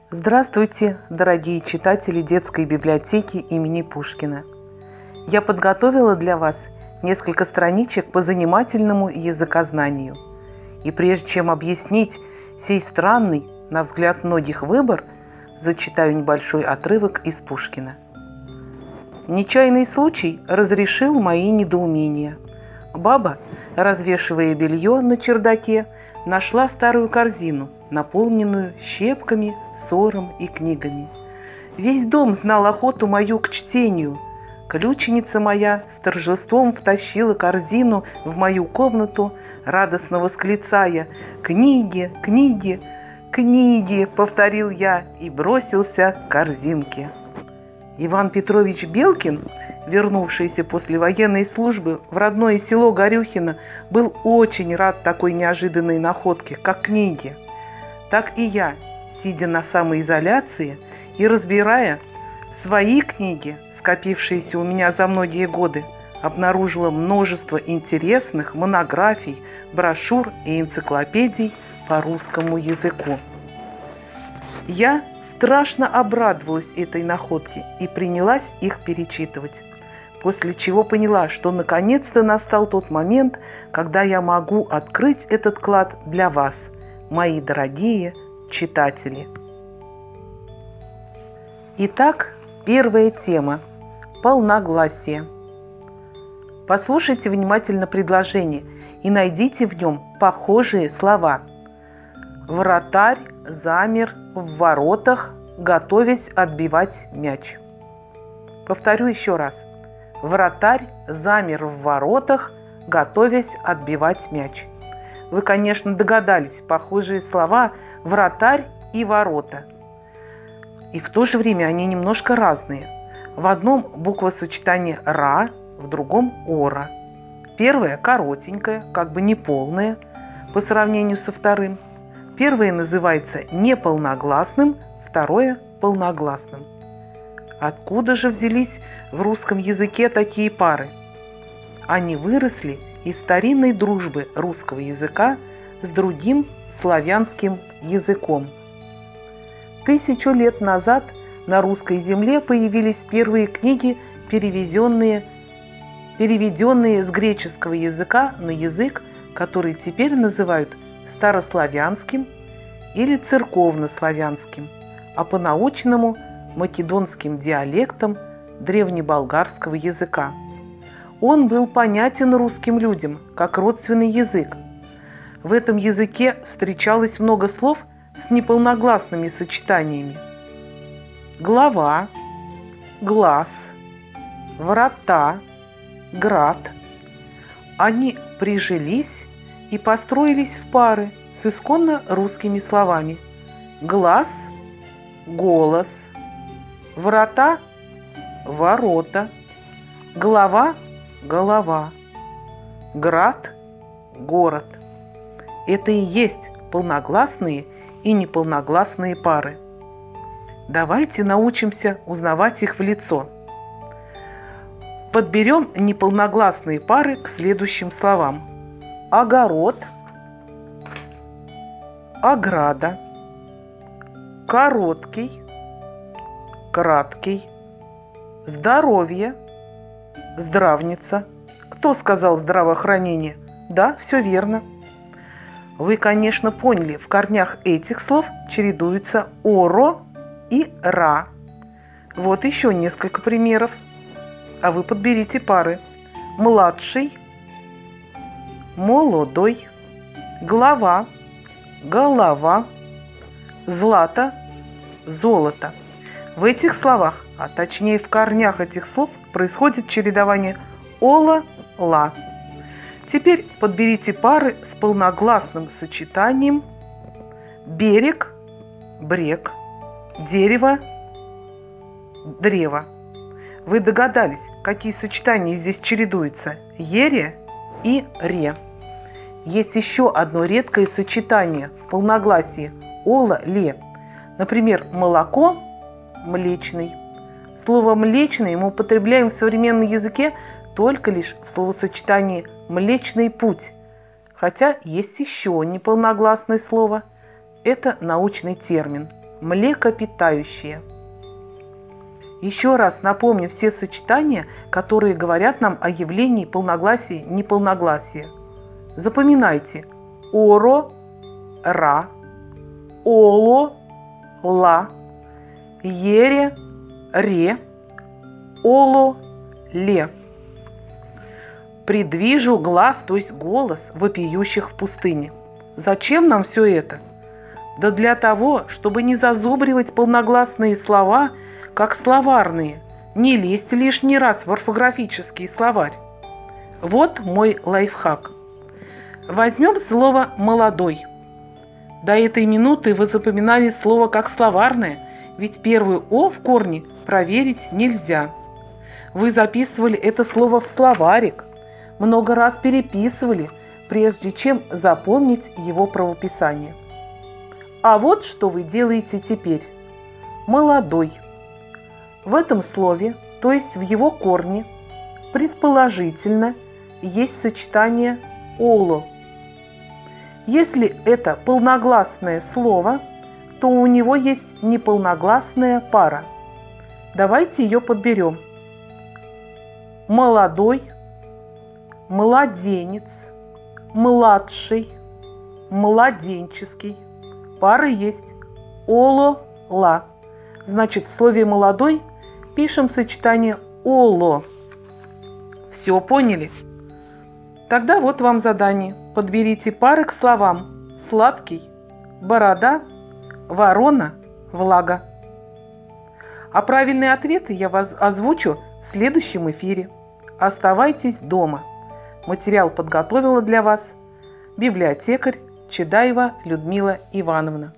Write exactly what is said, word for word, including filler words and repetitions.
Здравствуйте, дорогие читатели детской библиотеки имени Пушкина. Я подготовила для вас несколько страничек по занимательному языкознанию. И прежде чем объяснить сей странный, на взгляд многих, выбор, зачитаю небольшой отрывок из Пушкина. Нечаянный случай разрешил мои недоумения. Баба, развешивая белье на чердаке, нашла старую корзину, наполненную щепками, сором и книгами. Весь дом знал охоту мою к чтению. Ключеница моя с торжеством втащила корзину в мою комнату, радостно восклицая: «Книги, книги, книги!» — повторил я и бросился к корзинке. Иван Петрович Белкин, вернувшийся после военной службы в родное село Горюхино, был очень рад такой неожиданной находке, как книги. Так и я, сидя на самоизоляции и разбирая свои книги, скопившиеся у меня за многие годы, обнаружила множество интересных монографий, брошюр и энциклопедий по русскому языку. Я страшно обрадовалась этой находке и принялась их перечитывать, после чего поняла, что наконец-то настал тот момент, когда я могу открыть этот клад для вас, мои дорогие читатели. Итак, первая тема – полногласие. Послушайте внимательно предложение и найдите в нем похожие слова. Вратарь замер в воротах, готовясь отбивать мяч. Повторю еще раз. Вратарь замер в воротах, готовясь отбивать мяч. Вы, конечно, догадались, похожие слова «вратарь» и «ворота». И в то же время они немножко разные. В одном буквосочетание «ра», в другом «ора». Первое коротенькое, как бы неполное по сравнению со вторым. Первое называется неполногласным, второе – полногласным. Откуда же взялись в русском языке такие пары? Они выросли из старинной дружбы русского языка с другим славянским языком. Тысячу лет назад на русской земле появились первые книги, перевезенные, переведенные с греческого языка на язык, который теперь называют старославянским или церковнославянским, а по-научному – македонским диалектом древнеболгарского языка. Он был понятен русским людям как родственный язык. В этом языке встречалось много слов с неполногласными сочетаниями. Глава, глаз, врата, град. Они прижились и построились в пары с исконно русскими словами. Глаз – голос, врата – ворота, глава – голова, град – город. Это и есть полногласные и неполногласные пары. Давайте научимся узнавать их в лицо. Подберем неполногласные пары к следующим словам. Огород, ограда, короткий, краткий, здоровье, здравница. Кто сказал здравоохранение? Да, все верно. Вы, конечно, поняли, в корнях этих слов чередуются оро и ра. Вот еще несколько примеров. А вы подберите пары. Младший, молодой, глава, голова, злато, золото. В этих словах, а точнее в корнях этих слов, происходит чередование ола-ла. Теперь подберите пары с полногласным сочетанием берег, брег, дерево, древо. Вы догадались, какие сочетания здесь чередуются? Ере и ре. Есть еще одно редкое сочетание в полногласии – ола-ле. Например, молоко – млечный. Слово «млечный» мы употребляем в современном языке только лишь в словосочетании «млечный путь». Хотя есть еще неполногласное слово. Это научный термин млекопитающие. Еще раз напомню все сочетания, которые говорят нам о явлении полногласия, неполногласия. Запоминайте: оро, ра, оло, ла, ере, ре, оло, ле. Предвижу глас, то есть голос вопиющих в пустыне. Зачем нам все это? Да для того, чтобы не зазубривать полногласные слова, как словарные, не лезть лишний раз в орфографический словарь. Вот мой лайфхак. Возьмем слово «молодой». До этой минуты вы запоминали слово как словарное, ведь первую «о» в корне проверить нельзя. Вы записывали это слово в словарик, много раз переписывали, прежде чем запомнить его правописание. А вот что вы делаете теперь. «Молодой». В этом слове, то есть в его корне, предположительно есть сочетание «оло». Если это полногласное слово, то у него есть неполногласная пара. Давайте ее подберем. Молодой, младенец, младший, младенческий. Пары есть оло-ла. Значит, в слове «молодой» пишем сочетание «оло». Все поняли? Тогда вот вам задание. Подберите пары к словам «сладкий», «борода», «ворона», «влага». А правильные ответы я вас озвучу в следующем эфире. Оставайтесь дома. Материал подготовила для вас библиотекарь Чедаева Людмила Ивановна.